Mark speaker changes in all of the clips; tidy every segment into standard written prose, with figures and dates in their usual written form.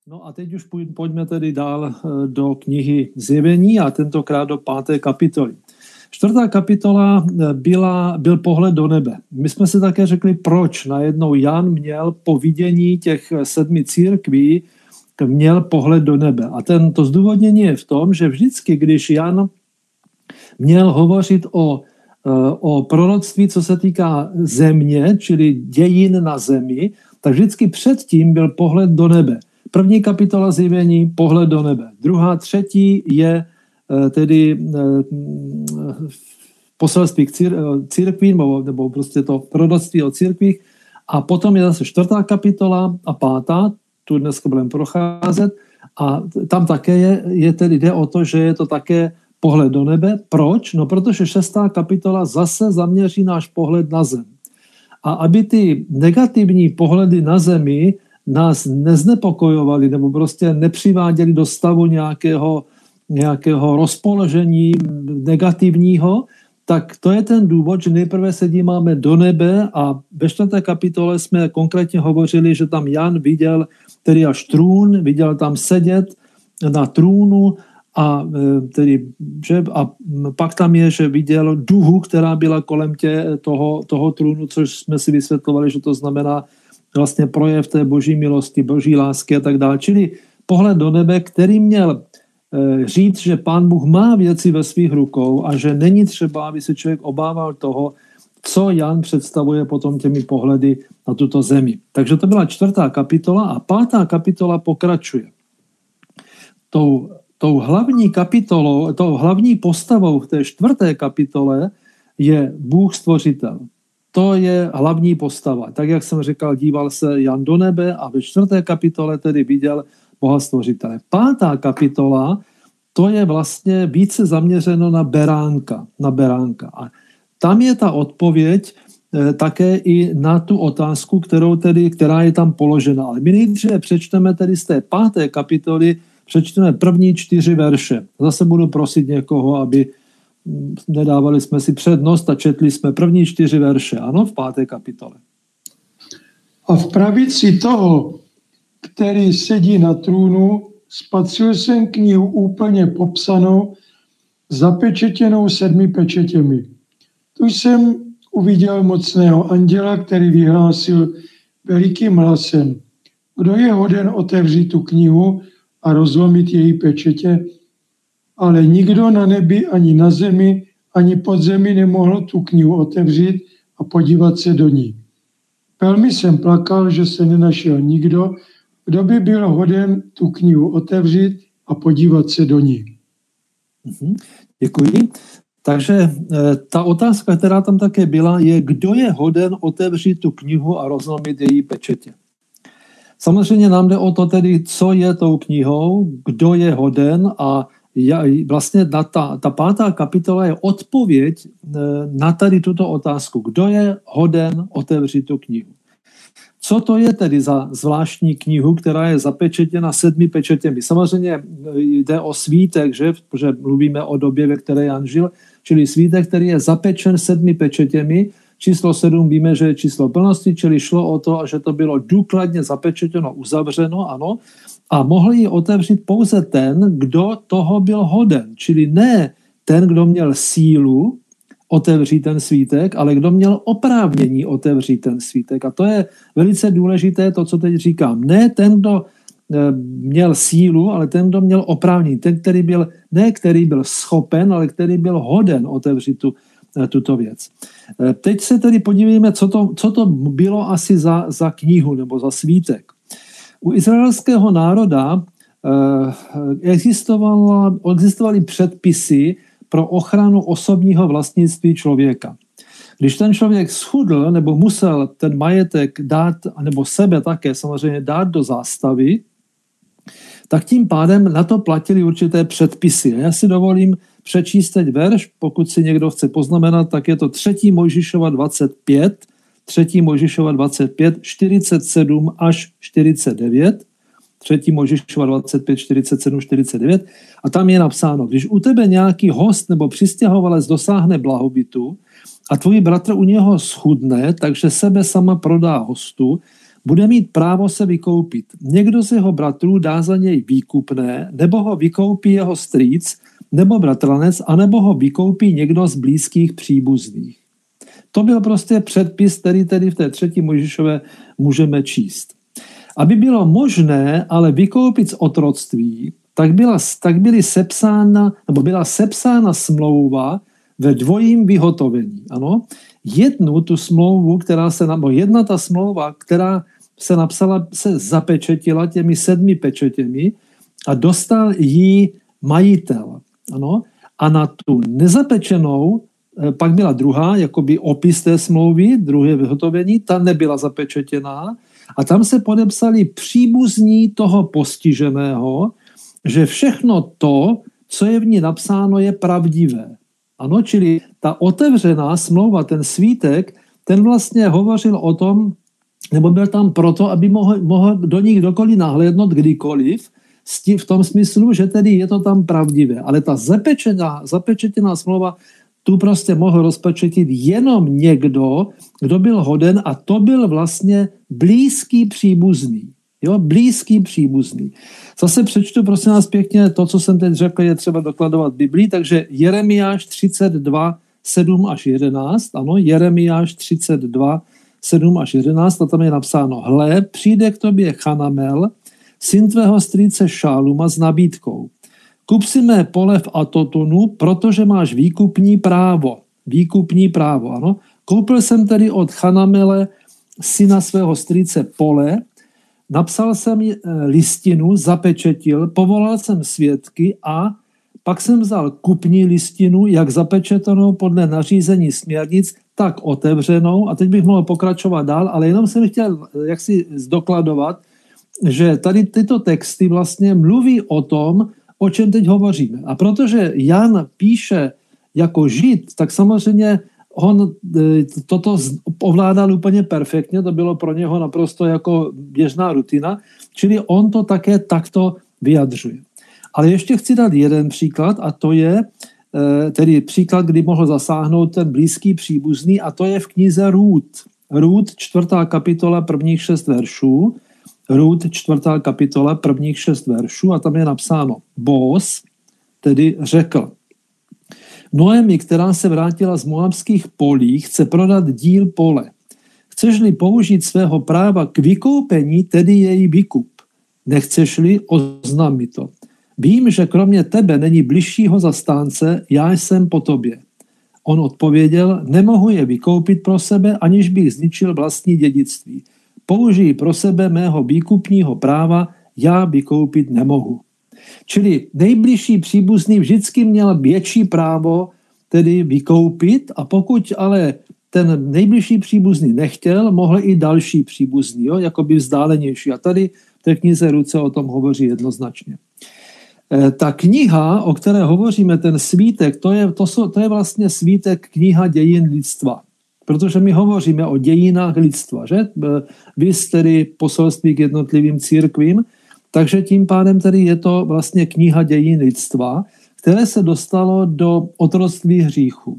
Speaker 1: No a teď už pojďme tedy dál do knihy Zjevení a tentokrát do 5. kapitoly. 4. kapitola byl pohled do nebe. My jsme si také řekli, proč najednou Jan měl po vidění těch 7 církví měl pohled do nebe. A to zdůvodnění je v tom, že vždycky, když Jan měl hovořit o proroctví, co se týká země, čili dějin na zemi, tak vždycky předtím byl pohled do nebe. 1. kapitola Zjevení, pohled do nebe. 2., 3. je tedy poselství k církvím, nebo prostě to proroctví o církvích. A potom je zase 4. kapitola a 5. tu dneska budeme procházet. A tam také je tedy jde o to, že je to také pohled do nebe. Proč? No, protože 6. kapitola zase zaměří náš pohled na zem. A aby ty negativní pohledy na zemi nás neznepokojovaly nebo prostě nepřiváděly do stavu nějakého rozpoložení negativního, tak to je ten důvod, že nejprve se díváme do nebe a ve 4. kapitole jsme konkrétně hovořili, že tam Jan viděl tedy až trůn, viděl tam sedět na trůnu a pak tam je, že viděl duhu, která byla kolem toho trůnu, což jsme si vysvětlovali, že to znamená vlastně projev té boží milosti, boží lásky a tak dále. Čili pohled do nebe, který měl říct, že Pán Bůh má věci ve svých rukou a že není třeba, aby se člověk obával toho, co Jan představuje potom těmi pohledy na tuto zemi. Takže to byla 4. kapitola a 5. kapitola pokračuje. Tou hlavní postavou v té 4. kapitole je Bůh stvořitel. To je hlavní postava. Tak, jak jsem říkal, díval se Jan do nebe a ve 4. kapitole tedy viděl Boha stvořitele. 5. kapitola, to je vlastně více zaměřeno na beránka. A tam je ta odpověď také i na tu otázku, která je tam položena. Ale my nejdříve přečteme tedy z té 5. kapitoly, přečteme první 4 verše. Zase budu prosit někoho, aby nedávali jsme si přednost a četli jsme první 4 verše, ano, v 5. kapitole.
Speaker 2: A v pravici toho, který sedí na trůnu, spatřil jsem knihu úplně popsanou, zapečetěnou 7 pečetěmi. Tu jsem uviděl mocného anděla, který vyhlásil velikým hlasem: kdo je hoden otevřít tu knihu a rozlomit její pečetě? Ale nikdo na nebi, ani na zemi, ani pod zemi nemohl tu knihu otevřít a podívat se do ní. Velmi jsem plakal, že se nenašel nikdo, kdo by byl hoden tu knihu otevřít a podívat se do ní.
Speaker 1: Děkuji. Takže ta otázka, která tam také byla, je, kdo je hoden otevřít tu knihu a rozlomit její pečetě. Samozřejmě nám jde o to tedy, co je tou knihou, kdo je hoden a vlastně ta 5. kapitola je odpověď na tady tuto otázku. Kdo je hoden otevřít tu knihu? Co to je tedy za zvláštní knihu, která je zapečetěna 7 pečetěmi? Samozřejmě jde o svítek, že? Protože mluvíme o době, ve které Jan žil, čili svítek, který je zapečen 7 pečetěmi. Číslo 7 víme, že je číslo plnosti, čili šlo o to, že to bylo důkladně zapečetěno, uzavřeno, ano, a mohl ji otevřít pouze ten, kdo toho byl hoden, čili ne ten, kdo měl sílu otevřít ten svítek, ale kdo měl oprávnění otevřít ten svítek. A to je velice důležité, to, co teď říkám. Ne ten, kdo měl sílu, ale ten, kdo měl oprávnění. Ten, který byl schopen, ale který byl hoden otevřít tuto věc. Teď se tedy podívejme, co to bylo asi za knihu nebo za svítek. U izraelského národa existovaly předpisy pro ochranu osobního vlastnictví člověka. Když ten člověk schudl nebo musel ten majetek dát, nebo sebe také samozřejmě dát do zástavy, tak tím pádem na to platili určité předpisy. Já si dovolím přečíst teď verš, pokud si někdo chce poznamenat, tak je to 3. Mojžišova 25, 3. Mojžišova 25, 47 až 49, 3. Mojžišova 25, 47, 49 a tam je napsáno, když u tebe nějaký host nebo přistěhovalec dosáhne blahobytu a tvůj bratr u něho schudne, takže sebe sama prodá hostu, bude mít právo se vykoupit. Někdo z jeho bratrů dá za něj výkupné, nebo ho vykoupí jeho strýc, nebo bratranec, anebo ho vykoupí někdo z blízkých příbuzných. To byl prostě předpis, který tedy v té 3. Mojžišové můžeme číst. Aby bylo možné ale vykoupit z otroctví, tak byla sepsána smlouva ve dvojím vyhotovení. Ano? Jedna ta smlouva, která se napsala, se zapečetila těmi 7 pečetěmi a dostal jí majitel. Ano? A na tu nezapečenou pak byla druhá, jakoby opis té smlouvy, druhé vyhotovení, ta nebyla zapečetěná a tam se podepsali příbuzní toho postiženého, že všechno to, co je v ní napsáno, je pravdivé. Ano, čili ta otevřená smlouva, ten svítek, ten vlastně hovořil o tom, nebo byl tam proto, aby mohl do nich kdokoliv nahlédnout kdykoliv, v tom smyslu, že tedy je to tam pravdivé. Ale ta zapečetěná smlouva, tu prostě mohl rozpečetit jenom někdo, kdo byl hoden, a to byl vlastně blízký příbuzný. Jo, blízký příbuzný. Zase přečtu, prosím vás pěkně, to, co jsem teď řekl, je třeba dokladovat v Biblii, takže Jeremiáš 32, 7 až 11, ano, Jeremiáš 32, 7 až 11, a tam je napsáno: Hle, přijde k tobě Chanamel, syn tvého strýce Šáluma, s nabídkou. Kup si mé pole v Atotonu, protože máš výkupní právo. Výkupní právo, ano. Koupil jsem tedy od Chanamele, syna svého strýce, pole, napsal jsem listinu, zapečetil, povolal jsem svědky a pak jsem vzal kupní listinu, jak zapečetenou podle nařízení směrnic, tak otevřenou. A teď bych mohl pokračovat dál, ale jenom jsem chtěl jaksi zdokladovat, že tady tyto texty vlastně mluví o tom, o čem teď hovoříme. A protože Jan píše jako Žid, tak samozřejmě on toto ovládal úplně perfektně, to bylo pro něho naprosto jako běžná rutina, čili on to také takto vyjadřuje. Ale ještě chci dát jeden příklad, a to je tedy příklad, kdy mohl zasáhnout ten blízký příbuzný, a to je v knize Rút. Rút, 4. kapitola, prvních 6 veršů. Rút, 4. kapitola, prvních 6 veršů, a tam je napsáno: Boaz tedy řekl: Noemi, která se vrátila z moabských polí, chce prodat díl pole. Chceš-li použít svého práva k vykoupení, tedy její vykup. Nechceš-li, oznam mi to. Vím, že kromě tebe není bližšího zastánce, já jsem po tobě. On odpověděl: Nemohu je vykoupit pro sebe, aniž bych zničil vlastní dědictví. Použij pro sebe mého výkupního práva, já vykoupit nemohu. Čili nejbližší příbuzný vždycky měl větší právo tedy vykoupit, a pokud ale ten nejbližší příbuzný nechtěl, mohl i další příbuzný, jo, jakoby vzdálenější. A tady v té knize Ruce o tom hovoří jednoznačně. Ta kniha, o které hovoříme, ten svítek, to je vlastně svítek kniha dějin lidstva. Protože my hovoříme o dějinách lidstva, že? Vys tedy poselství k jednotlivým církvím, takže tím pádem tedy je to vlastně kniha dějin lidstva, které se dostalo do otroctví hříchu.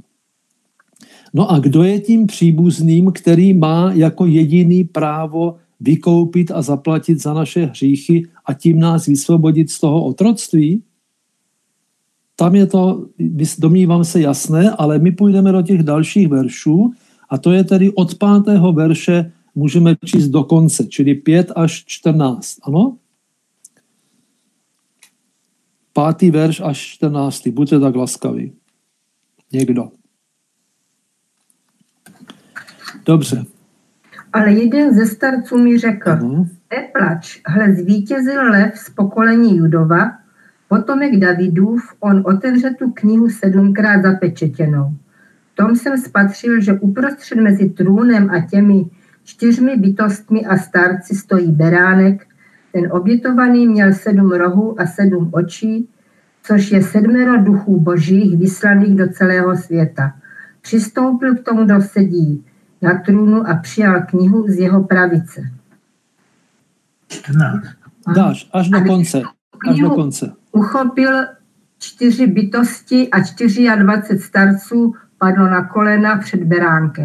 Speaker 1: No a kdo je tím příbuzným, který má jako jediný právo vykoupit a zaplatit za naše hříchy a tím nás vysvobodit z toho otroctví? Tam je to, domnívám se, jasné, ale my půjdeme do těch dalších veršů, a to je tedy od 5. verše můžeme číst do konce, čili 5 až 14, ano? 5. verš až 14. Buďte tak laskaví. Někdo. Dobře.
Speaker 3: Ale jeden ze starců mi řekl: Neplač, hle, zvítězil lev z pokolení Judova, potomek Davidův, on otevře tu knihu 7krát zapečetěnou. V tom jsem spatřil, že uprostřed mezi trůnem a těmi 4 bytostmi a starci stojí beránek. Ten obětovaný měl 7 rohů a 7 očí, což je 7 duchů božích vyslaných do celého světa. Přistoupil k tomu, kdo sedí na trůnu, a přijal knihu z jeho pravice.
Speaker 1: Dáš, až do konce. Až do konce.
Speaker 3: Uchopil 4 bytosti a 24 starců padlo na kolena před beránkem.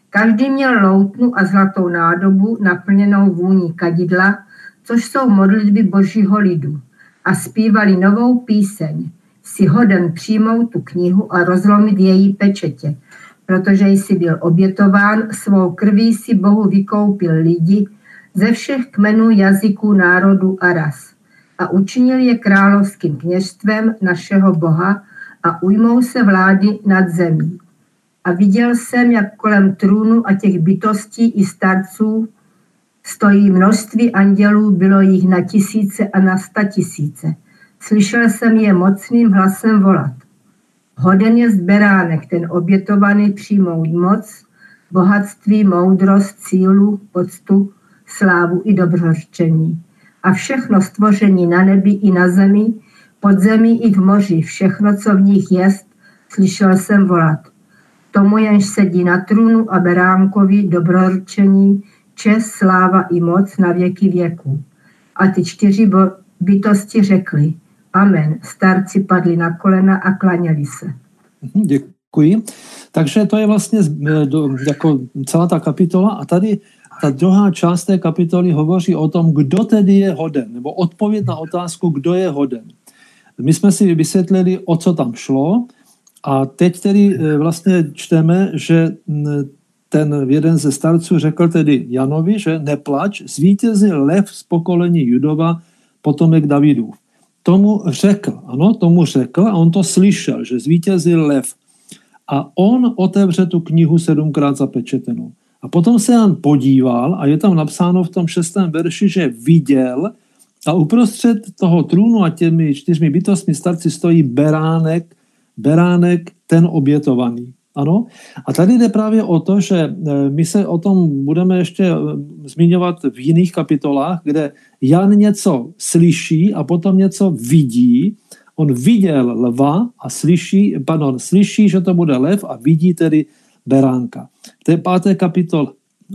Speaker 3: Každý měl loutnu a zlatou nádobu naplněnou vůní kadidla, což jsou modlitby božího lidu. A zpívali novou píseň. Jsi hoden přijmout tu knihu a rozlomit její pečetě, protože jsi byl obětován, svou krví si Bohu vykoupil lidi ze všech kmenů, jazyků, národů a ras. A učinil je královským kněžstvem našeho Boha a ujmou se vlády nad zemí. A viděl jsem, jak kolem trůnu a těch bytostí i starců stojí množství andělů, bylo jich na tisíce a na 100 000. Slyšel jsem je mocným hlasem volat. Hoden je beránek, ten obětovaný přijmout moc, bohatství, moudrost, sílu, poctu, slávu i dobrořčení. A všechno stvoření na nebi i na zemi, pod zemí i v moři, všechno, co v nich jest, slyšel jsem volat. Tomu jenž sedí na trůnu a beránkovi dobrorčení, čest, sláva i moc na věky věků. A ty 4 bytosti řekli, amen. Starci padli na kolena a klaněli se.
Speaker 1: Děkuji. Takže to je vlastně jako celá ta kapitola a tady ta druhá část té kapitoly hovoří o tom, kdo tedy je hoden, nebo odpověď na otázku, kdo je hoden. My jsme si vysvětlili, o co tam šlo a teď tedy vlastně čteme, že ten jeden ze starců řekl tedy Janovi, že neplač, zvítězil lev z pokolení Judova, potomek Davidův. Tomu řekl a on to slyšel, že zvítězil lev. A on otevře tu knihu 7krát zapečetenou. A potom se Jan podíval a je tam napsáno v tom 6. verši, že viděl a uprostřed toho trůnu a těmi 4 bytostmi starci stojí beránek ten obětovaný. Ano? A tady jde právě o to, že my se o tom budeme ještě zmiňovat v jiných kapitolách, kde Jan něco slyší a potom něco vidí. On viděl lva a slyší, že to bude lev a vidí tedy beránka. V té 5. kapitole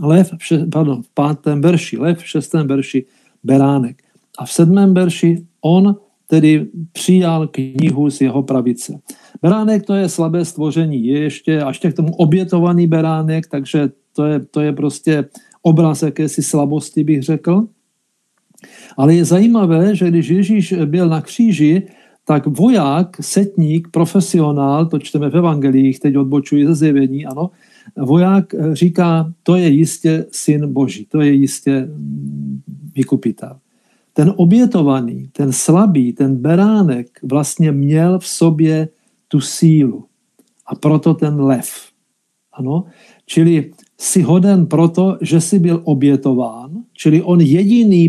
Speaker 1: v 5. verši lev, v 6. verši beránek. A v 7. verši on tedy přijal knihu z jeho pravice. Beránek to je slabé stvoření, je ještě až k tomu obětovaný beránek, takže to je prostě obraz jakési slabosti, bych řekl. Ale je zajímavé, že když Ježíš byl na kříži, tak voják, setník, profesionál, to čteme v evangelích, teď odbočuji ze Zjevení, ano, voják říká, to je jistě syn Boží, to je jistě vykupitel. Ten obětovaný, ten slabý, ten beránek vlastně měl v sobě tu sílu. A proto ten lev. Ano? Čili si hoden proto, že si byl obětován, čili on jediný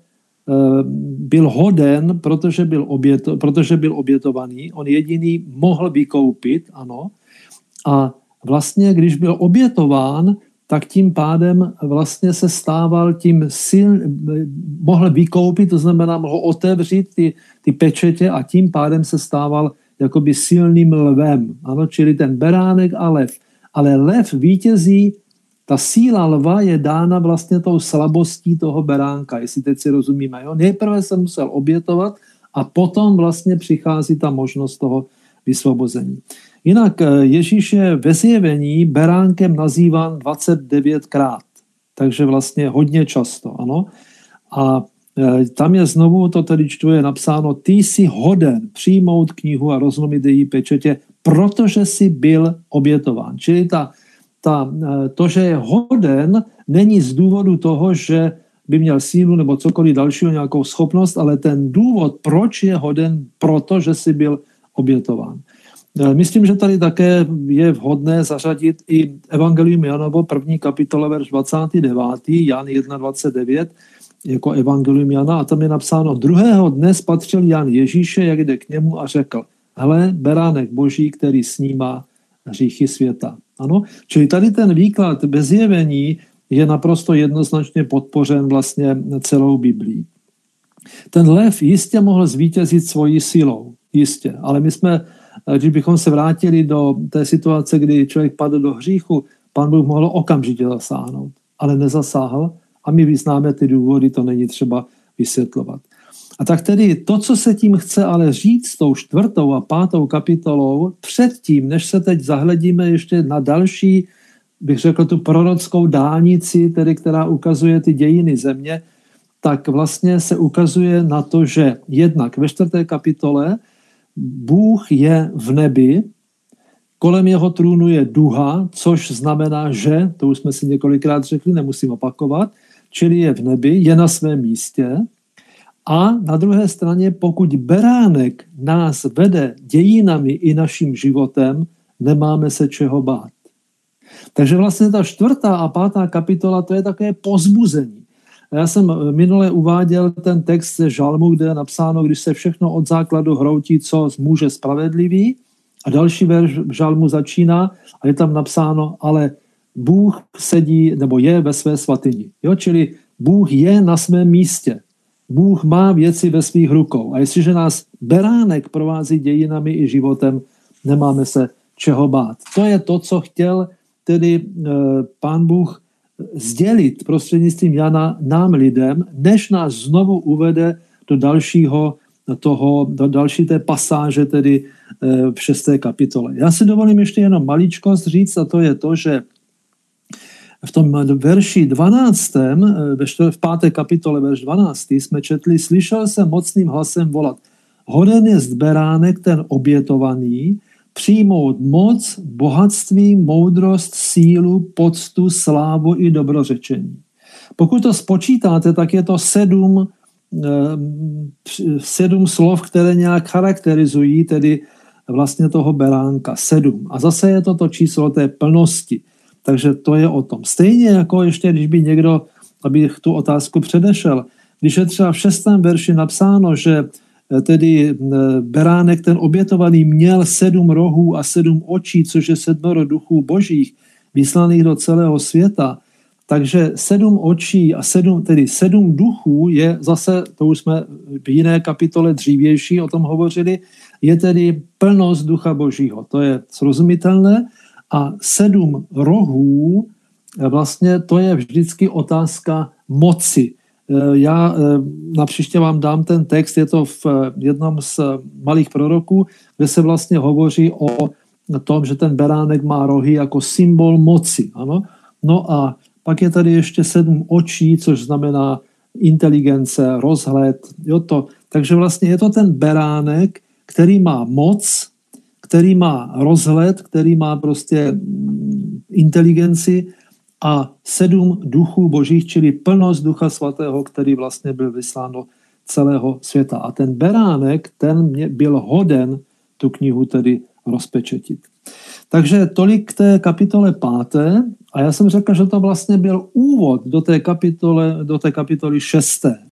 Speaker 1: byl hoden, protože byl obětovaný, on jediný mohl vykoupit, ano. A vlastně, když byl obětován, tak tím pádem vlastně se stával mohl vykoupit, to znamená, mohl otevřít ty pečetě a tím pádem se stával jakoby silným lvem. Ano, čili ten beránek a lev. Ale lev vítězí, ta síla lva je dána vlastně tou slabostí toho beránka, jestli teď si rozumíme. Jo? Nejprve se musel obětovat a potom vlastně přichází ta možnost toho vysvobození. Jinak Ježíš je ve Zjevení beránkem nazýván 29krát, takže vlastně hodně často, ano. A tam je znovu, to tedy čtu, je napsáno, ty jsi hoden přijmout knihu a rozlomit její pečetě, protože jsi byl obětován. Čili to, že je hoden, není z důvodu toho, že by měl sílu nebo cokoliv dalšího, nějakou schopnost, ale ten důvod, proč je hoden, protože jsi byl obětován. Myslím, že tady také je vhodné zařadit i Evangelium Janovo, 1. kapitola, verš 29, Jan 1.29, jako Evangelium Jana, a tam je napsáno, druhého dne spatřil Jan Ježíše, jak jde k němu a řekl, hele, beránek Boží, který snímá hříchy světa. Ano? Čili tady ten výklad bez Zjevení je naprosto jednoznačně podpořen vlastně celou Biblií. Ten lev jistě mohl zvítězit svojí silou, jistě, ale my jsme, když bychom se vrátili do té situace, kdy člověk padl do hříchu, Pán Bůh mohl okamžitě zasáhnout, ale nezasáhl a my vyznáme ty důvody, to není třeba vysvětlovat. A tak tedy to, co se tím chce ale říct s tou 4. a 5. kapitolou, předtím, než se teď zahledíme ještě na další bych řekl, tu prorockou dálnici, tedy která ukazuje ty dějiny země, tak vlastně se ukazuje na to, že jednak ve 4. kapitole Bůh je v nebi, kolem jeho trůnu je duha, což znamená, že, to už jsme si několikrát řekli, nemusím opakovat, čili je v nebi, je na svém místě. A na druhé straně, pokud beránek nás vede dějinami i naším životem, nemáme se čeho bát. Takže vlastně ta 4. a 5. kapitola, to je také povzbuzení. Já jsem minule uváděl ten text ze Žalmu, kde je napsáno, když se všechno od základu hroutí, co zmůže spravedlivý. A další verš v Žalmu začíná a je tam napsáno, ale Bůh sedí nebo je ve své svatyni. Jo? Čili Bůh je na svém místě. Bůh má věci ve svých rukou. A jestliže nás beránek provází dějinami i životem, nemáme se čeho bát. To je to, co chtěl tedy Pán Bůh sdělit prostřednictvím Jana nám lidem, než nás znovu uvede do další té pasáže, tedy v 6. kapitole. Já si dovolím ještě jenom maličkost říct, a to je to, že v tom verši 12. v 5. kapitole verš 12. jsme četli, slyšel jsem mocným hlasem volat, hoden jest beránek ten obětovaný, přijmout moc, bohatství, moudrost, sílu, poctu, slávu i dobrořečení. Pokud to spočítáte, tak je to 7 slov, které nějak charakterizují tedy vlastně toho beránka. 7. A zase je to číslo té plnosti. Takže to je o tom. Stejně jako ještě, když by někdo, abych tu otázku předešel, když je třeba v 6. verši napsáno, že tedy beránek ten obětovaný měl 7 rohů a 7 očí, což je 7 duchů božích, vyslaných do celého světa. Takže 7 očí a 7 duchů je zase, to už jsme v jiné kapitole dřívější o tom hovořili, je tedy plnost ducha božího. To je srozumitelné. A 7 rohů, vlastně to je vždycky otázka moci. Já napříště vám dám ten text, je to v jednom z malých proroků, kde se vlastně hovoří o tom, že ten beránek má rohy jako symbol moci. Ano? No a pak je tady ještě 7 očí, což znamená inteligence, rozhled. Takže vlastně je to ten beránek, který má moc, který má rozhled, který má prostě inteligenci a 7 duchů božích, čili plnost Ducha svatého, který vlastně byl vyslán do celého světa. A ten beránek, ten byl hoden tu knihu tedy rozpečetit. Takže tolik k té kapitole 5. A já jsem řekl, že to vlastně byl úvod do té kapitoly 6.